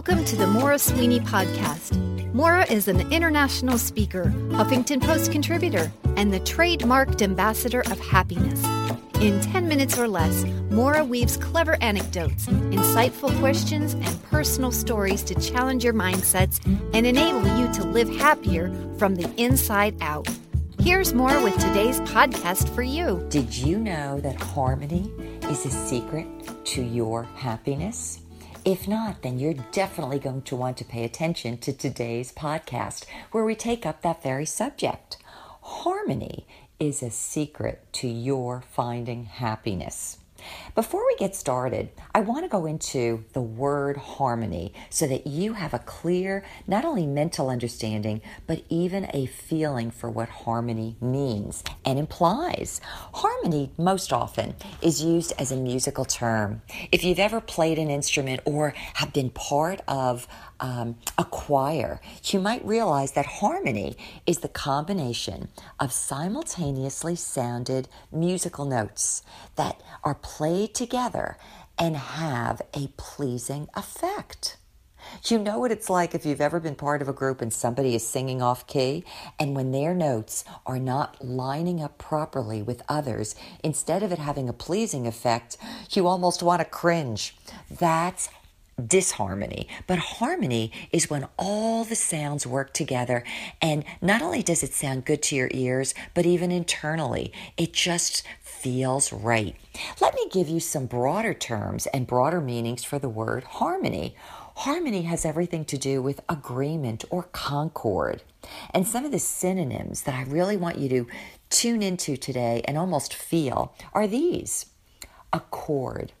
Welcome to the Maura Sweeney Podcast. Maura is an international speaker, Huffington Post contributor, and the trademarked ambassador of happiness. In 10 minutes or less, Maura weaves clever anecdotes, insightful questions, and personal stories to challenge your mindsets and enable you to live happier from the inside out. Here's Maura with today's podcast for you. Did you know that harmony is a secret to your happiness? If not, then you're definitely going to want to pay attention to today's podcast, where we take up that very subject. Harmony is a secret to your finding happiness. Before we get started, I want to go into the word harmony so that you have a clear, not only mental understanding, but even a feeling for what harmony means and implies. Harmony, most often, is used as a musical term. If you've ever played an instrument or have been part of a choir, you might realize that harmony is the combination of simultaneously sounded musical notes that are played together and have a pleasing effect. You know what it's like if you've ever been part of a group and somebody is singing off key, and when their notes are not lining up properly with others, instead of it having a pleasing effect, you almost want to cringe. That's disharmony. But harmony is when all the sounds work together, and not only does it sound good to your ears, but even internally, it just feels right. Let me give you some broader terms and broader meanings for the word harmony. Harmony has everything to do with agreement or concord. And some of the synonyms that I really want you to tune into today and almost feel are these: accord,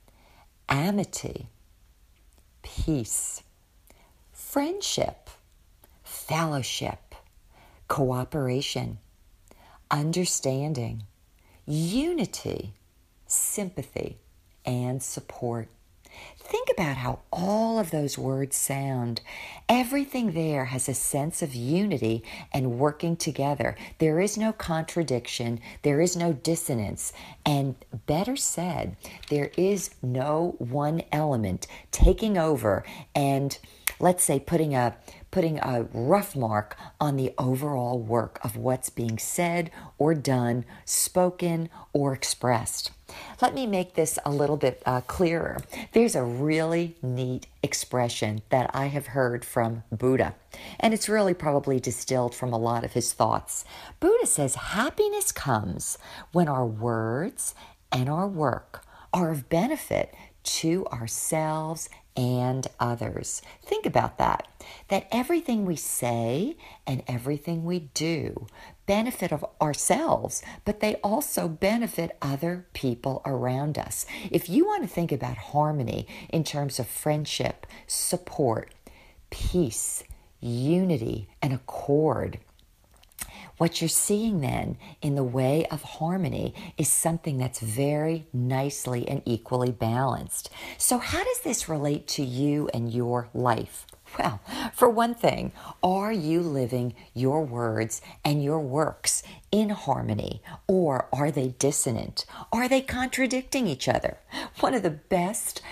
amity, peace, friendship, fellowship, cooperation, understanding, unity, sympathy, and support. Think about how all of those words sound. Everything there has a sense of unity and working together. There is no contradiction. There is no dissonance. And better said, there is no one element taking over and, let's say, putting a rough mark on the overall work of what's being said or done, spoken or expressed. Let me make this a little bit clearer. There's a really neat expression that I have heard from Buddha, and it's really probably distilled from a lot of his thoughts. Buddha says happiness comes when our words and our work are of benefit to ourselves and others. Think about that everything we say and everything we do benefit of ourselves, but they also benefit other people around us. If you want to think about harmony in terms of friendship, support, peace, unity, and accord, what you're seeing then in the way of harmony is something that's very nicely and equally balanced. So how does this relate to you and your life? Well, for one thing, are you living your words and your works in harmony, or are they dissonant? Are they contradicting each other? One of the best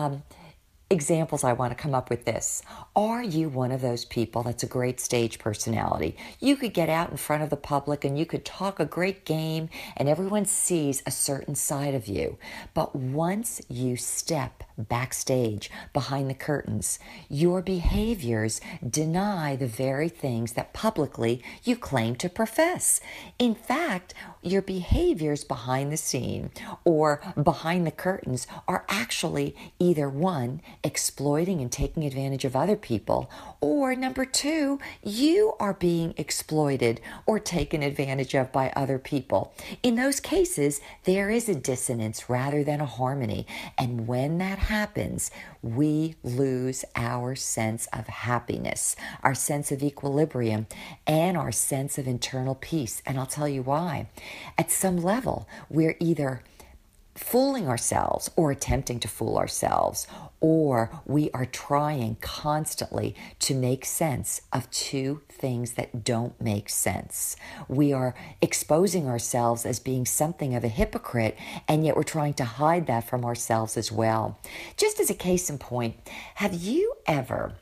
examples I want to come up with this. Are you one of those people that's a great stage personality? You could get out in front of the public and you could talk a great game and everyone sees a certain side of you. But once you step backstage behind the curtains, your behaviors deny the very things that publicly you claim to profess. In fact, your behaviors behind the scene or behind the curtains are actually either one, exploiting and taking advantage of other people, or number two, you are being exploited or taken advantage of by other people. In those cases, there is a dissonance rather than a harmony. And when that happens, we lose our sense of happiness, our sense of equilibrium, and our sense of internal peace. And I'll tell you why. At some level, we're either fooling ourselves or attempting to fool ourselves, or we are trying constantly to make sense of two things that don't make sense. We are exposing ourselves as being something of a hypocrite, and yet we're trying to hide that from ourselves as well. Just as a case in point, have you ever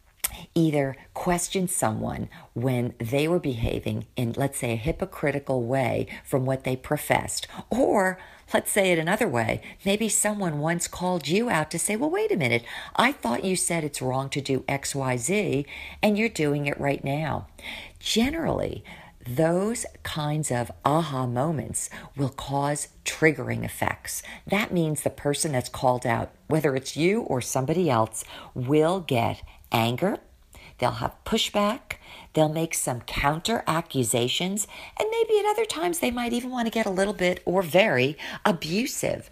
either questioned someone when they were behaving in, let's say, a hypocritical way from what they professed? Or let's say it another way, maybe someone once called you out to say, well, wait a minute, I thought you said it's wrong to do X, Y, Z, and you're doing it right now. Generally, those kinds of aha moments will cause triggering effects. That means the person that's called out, whether it's you or somebody else, will get anger, they'll have pushback, they'll make some counter accusations, and maybe at other times they might even want to get a little bit or very abusive.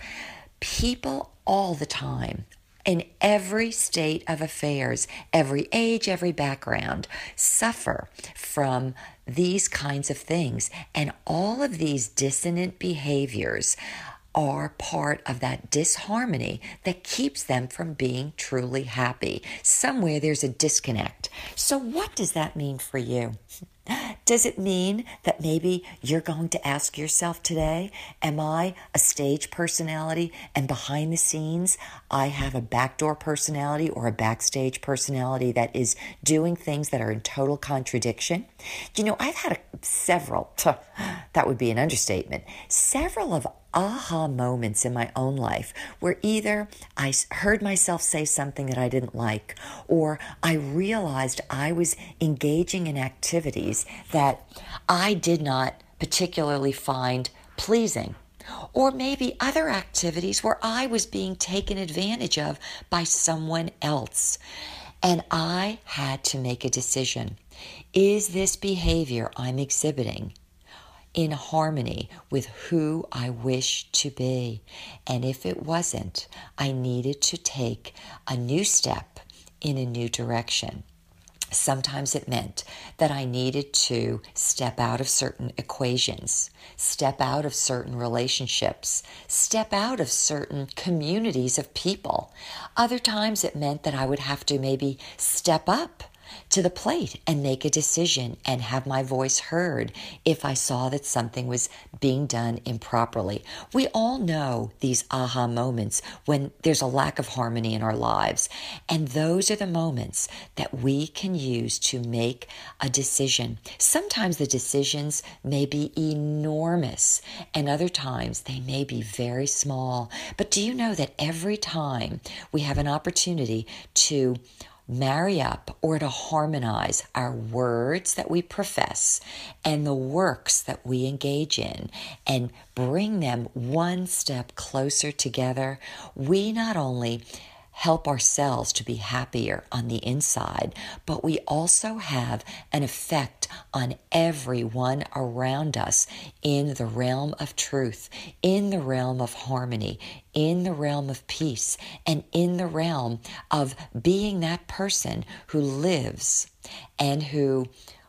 People all the time, in every state of affairs, every age, every background, suffer from these kinds of things. And all of these dissonant behaviors are part of that disharmony that keeps them from being truly happy. Somewhere there's a disconnect. So what does that mean for you? Does it mean that maybe you're going to ask yourself today, am I a stage personality and behind the scenes I have a backdoor personality or a backstage personality that is doing things that are in total contradiction? You know, I've had several, that would be an understatement, several of aha moments in my own life where either I heard myself say something that I didn't like, or I realized I was engaging in activities that I did not particularly find pleasing, or maybe other activities where I was being taken advantage of by someone else. And I had to make a decision. Is this behavior I'm exhibiting in harmony with who I wish to be? And if it wasn't, I needed to take a new step in a new direction. Sometimes it meant that I needed to step out of certain equations, step out of certain relationships, step out of certain communities of people. Other times it meant that I would have to maybe step up to the plate and make a decision and have my voice heard if I saw that something was being done improperly. We all know these aha moments when there's a lack of harmony in our lives. And those are the moments that we can use to make a decision. Sometimes the decisions may be enormous, and other times they may be very small. But do you know that every time we have an opportunity to marry up or to harmonize our words that we profess and the works that we engage in and bring them one step closer together, we not only help ourselves to be happier on the inside, but we also have an effect on everyone around us in the realm of truth, in the realm of harmony, in the realm of peace, and in the realm of being that person who lives and who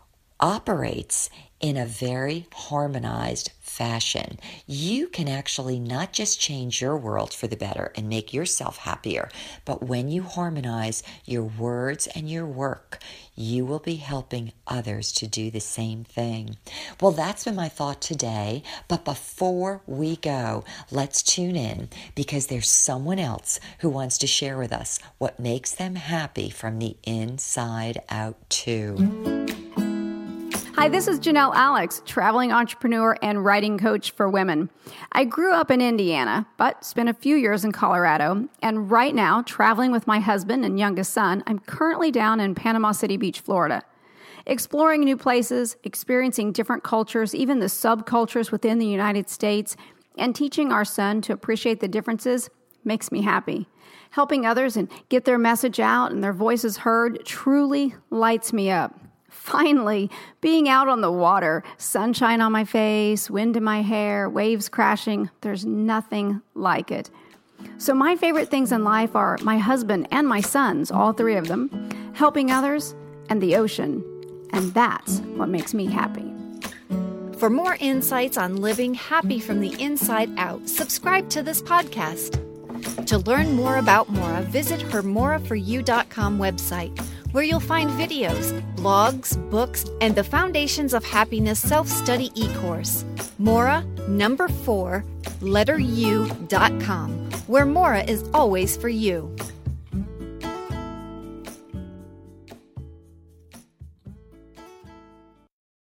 operates in a very harmonized fashion. You can actually not just change your world for the better and make yourself happier, but when you harmonize your words and your work, you will be helping others to do the same thing. Well, that's been my thought today, but before we go, let's tune in because there's someone else who wants to share with us what makes them happy from the inside out too. Hi, this is Janelle Alex, traveling entrepreneur and writing coach for women. I grew up in Indiana, but spent a few years in Colorado. And right now, traveling with my husband and youngest son, I'm currently down in Panama City Beach, Florida. Exploring new places, experiencing different cultures, even the subcultures within the United States, and teaching our son to appreciate the differences makes me happy. Helping others and get their message out and their voices heard truly lights me up. Finally, being out on the water, sunshine on my face, wind in my hair, waves crashing, there's nothing like it. So my favorite things in life are my husband and my sons, all three of them, helping others, and the ocean. And that's what makes me happy. For more insights on living happy from the inside out, subscribe to this podcast. To learn more about Maura, visit her MauraForYou.com website, where you'll find videos, blogs, books, and the Foundations of Happiness self-study e-course. Maura, 4, letter U.com, where Maura is always for you.